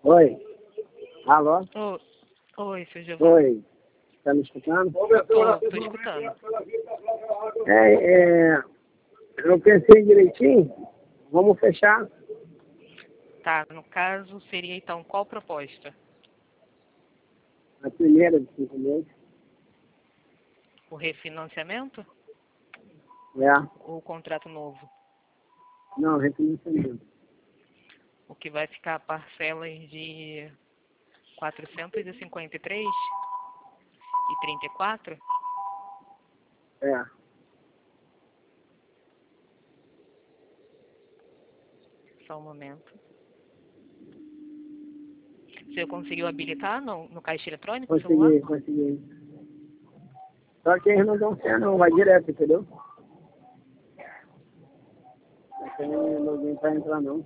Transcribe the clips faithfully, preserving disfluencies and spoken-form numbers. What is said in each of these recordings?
Oi. Alô? Ô, oi, seu Giovanni. Oi. Tá me escutando? Tô, tô escutando. É, é, eu pensei direitinho. Vamos fechar. Tá, no caso, seria então qual proposta? A primeira de cinco meses. O refinanciamento É. ou o contrato novo? Não, refinanciamento. O que vai ficar parcelas de quatrocentos e cinquenta e três e trinta e quatro? É. Só um momento. Você conseguiu habilitar no, no caixa eletrônico o celular? Consegui, consegui. Só que eles não dão fé não, vai direto, entendeu? Não tem ninguém pra entrar não.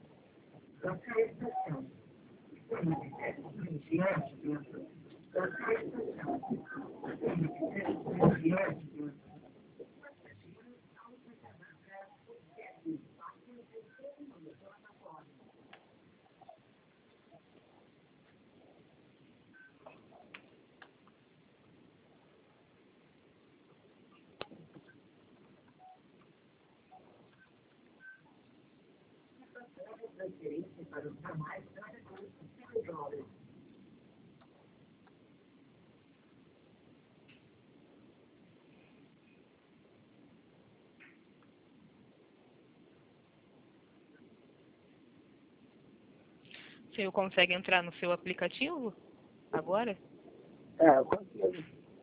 Você consegue entrar no seu aplicativo agora? É, eu consigo.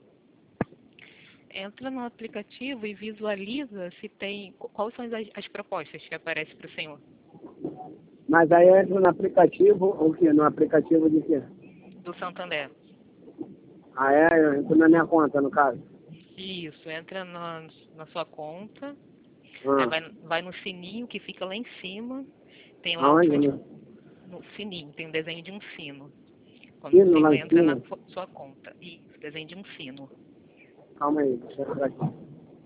Entra no aplicativo e visualiza se tem quais são as, as propostas que aparecem para o senhor. Mas aí eu entro no aplicativo, o quê? No aplicativo de quê? Do Santander. Ah, é? Eu entro na minha conta, no caso. Isso, entra na, na sua conta, Ah. aí vai, vai no sininho que fica lá em cima, tem lá a Aonde? opção de, No no sininho, tem um desenho de um sino. Quando sino, o lá senhor em entra na cima? sua sua conta, isso, desenho de um sino. Calma aí, deixa eu entrar aqui.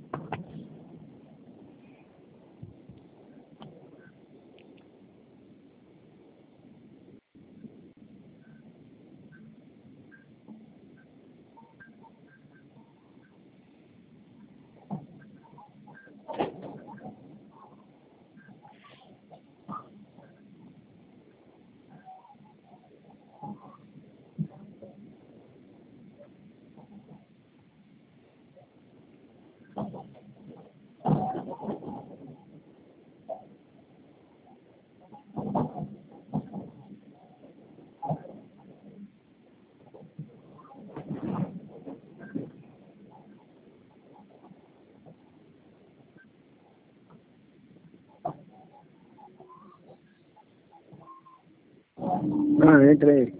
Ah, entrei.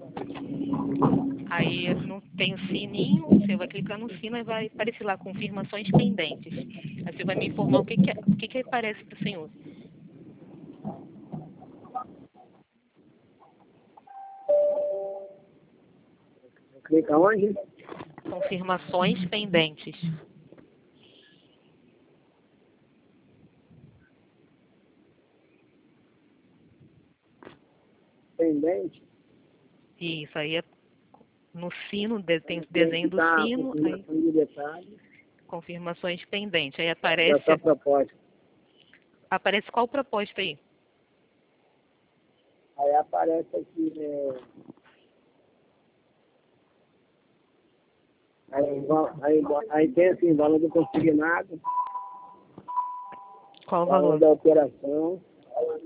Aí não tem o sininho, você vai clicar no sino e vai aparecer lá confirmações pendentes. Aí você vai me informar o que que, é- o que, que aparece para o senhor. Clica onde? Confirmações pendentes. Pendente. Isso, aí é no sino, de- tem o Tem que desenho do estar a sino, aí confirmação de detalhes confirmações pendentes. Aí da sua aparece, proposta. aparece qual proposta aí? Aí aparece aqui, é... Aí, va- aí, va- aí tem assim, valor do consignado, Qual o valor valor? da operação, aí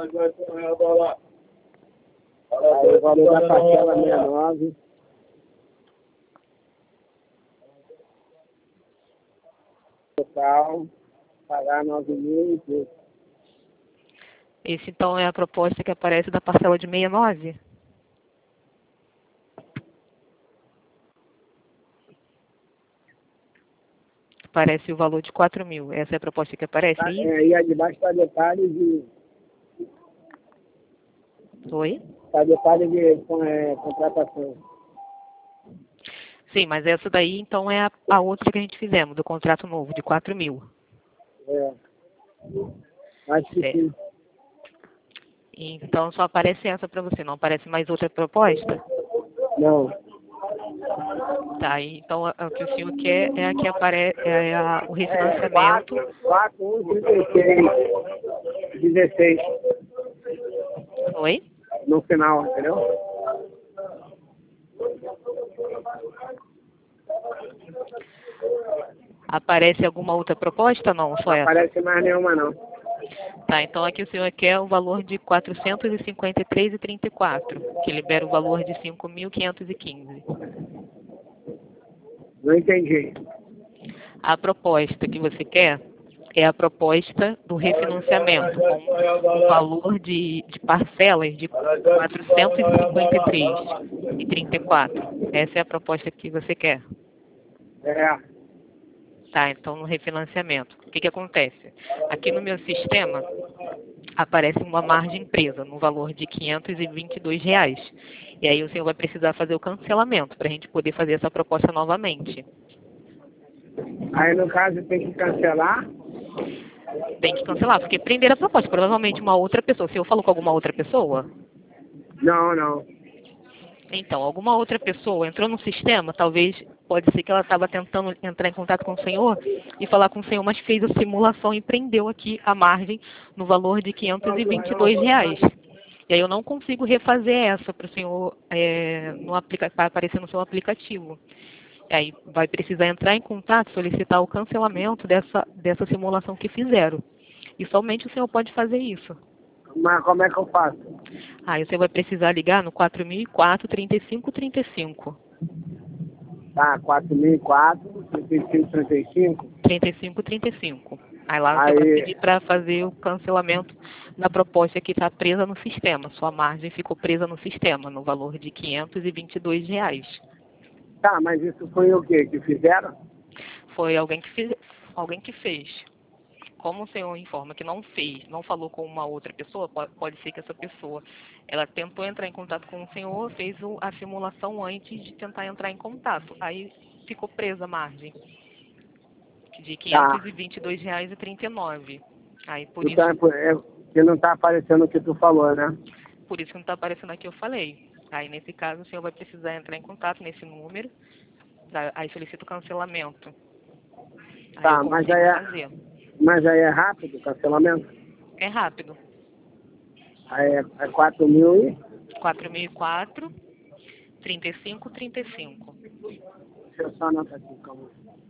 o valor da parcela sessenta e nove, total, pagar nove mil e pouco. Esse então é a proposta que aparece da parcela de sessenta e nove? Aparece o valor de quatro mil. Essa é a proposta que aparece Tá, aí? é, aí aí debaixo está detalhes de, Oi? tá detalhes de com- é, contratação. Sim, mas essa daí então é a, a outra que a gente fizemos, do contrato novo, de quatro mil. É. Acho que Certo. sim. Então só aparece essa para você, não aparece mais outra proposta? Não. Tá, então a- o que o senhor quer é a que aparece é a, o É, refinanciamento. quatro, um, trinta e seis, dezesseis, Oi? no final, entendeu? Aparece alguma outra proposta? Não, só Não essa. aparece mais nenhuma, não. Tá, então aqui o senhor quer o valor de quatrocentos e cinquenta e três e trinta e quatro, que libera o valor de cinco mil quinhentos e quinze. Não entendi. A proposta que você quer é a proposta do refinanciamento, com o valor de, de parcelas de quatrocentos e cinquenta e três e trinta e quatro. Essa é a proposta que você quer. É. Tá, então no refinanciamento. O que que acontece? Aqui no meu sistema aparece uma margem presa no valor de quinhentos e vinte e dois reais. E aí o senhor vai precisar fazer o cancelamento para a gente poder fazer essa proposta novamente. Aí, no caso, tem que cancelar. Tem que cancelar, porque prender a proposta. Provavelmente uma outra pessoa. O senhor falou com alguma outra pessoa? Não, não. Então, alguma outra pessoa entrou no sistema, talvez, pode ser que ela estava tentando entrar em contato com o senhor e falar com o senhor, mas fez a simulação e prendeu aqui a margem no valor de quinhentos e vinte e dois reais. E aí eu não consigo refazer essa para o senhor é, no aplica para aparecer no seu aplicativo. E aí vai precisar entrar em contato, solicitar o cancelamento dessa, dessa simulação que fizeram. E somente o senhor pode fazer isso. Mas como é que eu faço? Aí você vai precisar ligar no quatro mil e quatro, trinta e cinco, trinta e cinco. Tá, quatro mil e quatro, trinta e cinco, trinta e cinco. trinta e cinco, trinta e cinco. Aí lá você Aí, vai pedir para fazer o cancelamento da proposta que está presa no sistema. Sua margem ficou presa no sistema, no valor de quinhentos e vinte e dois reais. tá, mas isso foi o quê? Que fizeram? Foi alguém que fez, alguém que fez. Como o senhor informa que não fez, não falou com uma outra pessoa, pode, pode ser que essa pessoa, ela tentou entrar em contato com o senhor, fez o, a simulação antes de tentar entrar em contato. Aí ficou presa a margem de quinhentos e vinte e dois reais e trinta e nove. Aí por Então, isso, é, é que não tá aparecendo o que tu falou, né? por isso que não está aparecendo aqui, eu falei. Aí nesse caso o senhor vai precisar entrar em contato nesse número, tá? Aí solicita o cancelamento. Aí Tá, eu mas consigo aí é, fazer. mas aí é rápido o cancelamento? É rápido. Aí é, é quatro mil e... quatro mil e quatro, trinta e cinco, trinta e cinco. Deixa eu só anotar aqui, calma.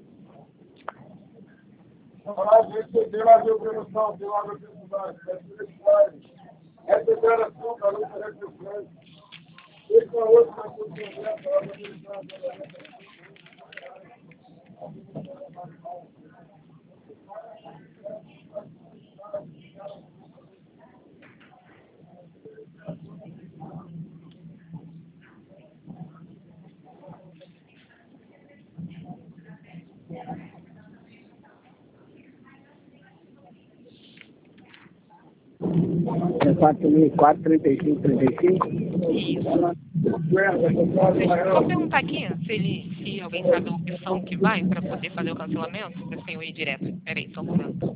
É quatro mil e quatro, trinta e cinco, trinta e cinco? Isso. Deixa eu só perguntar aqui se, ele, se alguém sabe a opção que vai para poder fazer o cancelamento, para o senhor ir direto. Peraí, só um momento.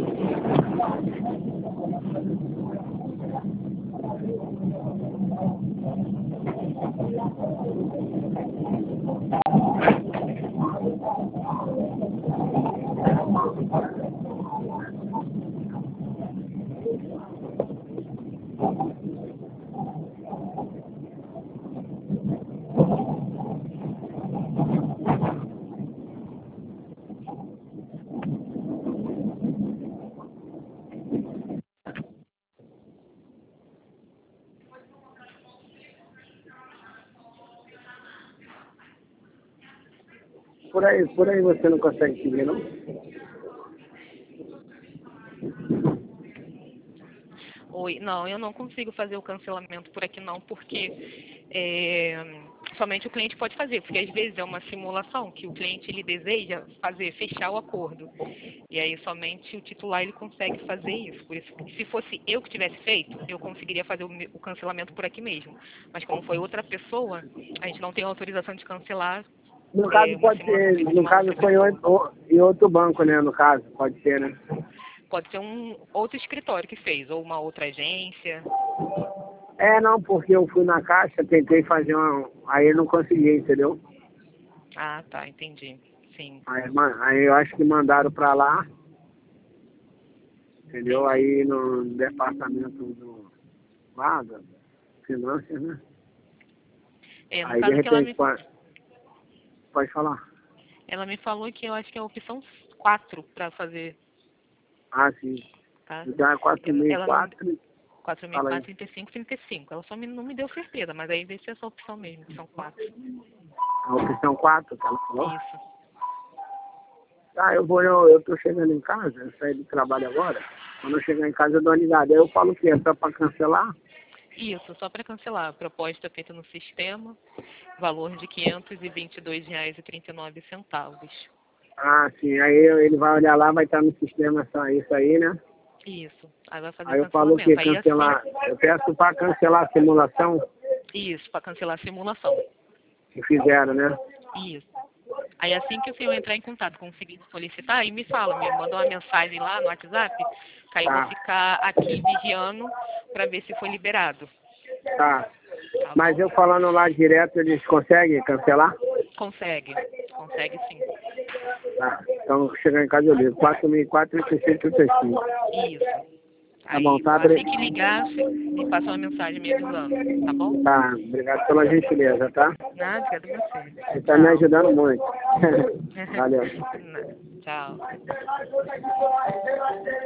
Por aí, por aí você não consegue seguir, não? Oi, não, eu não consigo fazer o cancelamento por aqui não, porque é, somente o cliente pode fazer, porque às vezes é uma simulação que o cliente ele deseja fazer, fechar o acordo. E aí somente o titular ele consegue fazer isso. Por isso, se fosse eu que tivesse feito, eu conseguiria fazer o, me- o cancelamento por aqui mesmo. Mas como foi outra pessoa, a gente não tem autorização de cancelar. No é, caso uma pode simulação ser, feita de no uma caso outra foi em pessoa. outro, em outro banco, né? No caso, pode ser, né? Pode ser um outro escritório que fez, ou uma outra agência. É, não, porque eu fui na caixa, tentei fazer uma... Aí eu não consegui, entendeu? Ah, tá, entendi. Sim. Aí, ma- aí eu acho que mandaram pra lá, entendeu? Aí no departamento do... Lá, da finanças, né? É, no Aí de caso que ela repente me, pode, pode falar. ela me falou que eu acho que é a opção quatro para fazer, Ah, sim. tá? Então é quatro Ela, mil e ela não... quatro, quatro mil e fala aí. quatro, trinta e cinco, trinta e cinco. Ela só me, não me deu certeza, mas aí vê se é essa opção mesmo, opção quatro. A opção quatro que ela falou. Isso. Tá, eu vou, eu, eu tô chegando em casa, eu saí do trabalho agora. Quando eu chegar em casa eu dou uma ligada. Aí eu falo o quê? É só pra cancelar? Isso, só para cancelar. Proposta feita no sistema, valor de quinhentos e vinte e dois reais e trinta e nove centavos. Ah, sim. Aí eu- ele vai olhar lá, vai estar no sistema só isso aí, né? Isso. Aí vai fazer Aí o eu falo o quê? cancelamento. Aí Cancelar. assim, Eu peço pra cancelar a simulação isso, para cancelar a simulação. que fizeram, né? Isso. Aí assim que o senhor entrar em contato, conseguir solicitar, aí me fala, me manda uma mensagem lá no WhatsApp, que aí eu vou Tá, ficar aqui vigiando para ver se foi liberado. tá. Tá Mas bom? eu falando lá direto, eles conseguem cancelar? Consegue. Consegue sim. Tá. Então, chegar em casa eu ligo. quatro mil e quatro, trinta e cinco. Isso. Tá bom, Aí, tá? assim Bre- que ligar, você me passa uma mensagem me avisando, tá bom? Tá, obrigado pela gentileza, tá? Nada, obrigada a você. Você tá me Tchau. ajudando muito. Valeu. Tchau.